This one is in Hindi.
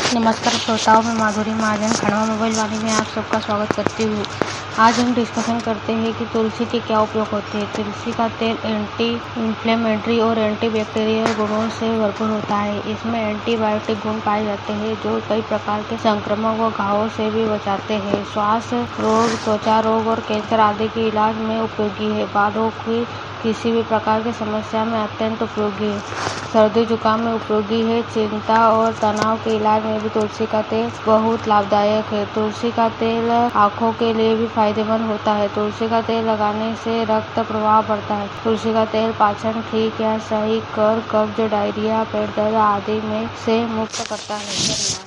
नमस्कार श्रोताओं, मैं माधुरी महाजन खंडवा मोबाइल वाणी में आप सबका स्वागत करती हूँ। आज हम डिस्कशन करते हैं कि तुलसी के क्या उपयोग होते हैं। तुलसी का तेल एंटी इन्फ्लेमेटरी और एंटी बैक्टीरियल गुणों से भरपूर होता है। इसमें एंटीबायोटिक गुण पाए जाते हैं जो कई प्रकार के संक्रमण व घावों से भी बचाते हैं। श्वास रोग, त्वचा रोग और कैंसर आदि के इलाज में उपयोगी है। बालों की किसी भी प्रकार की समस्या में अत्यंत उपयोगी है। सर्दी जुकाम में उपयोगी है। चिंता और तनाव के इलाज में भी तुलसी का तेल बहुत लाभदायक है। तुलसी का तेल आँखों के लिए भी फायदेमंद होता है। तुलसी का तेल लगाने से रक्त प्रवाह बढ़ता है। तुलसी का तेल पाचन ठीक या सही कर कब्ज, डायरिया, पेट दर्द आदि में से मुक्त करता है।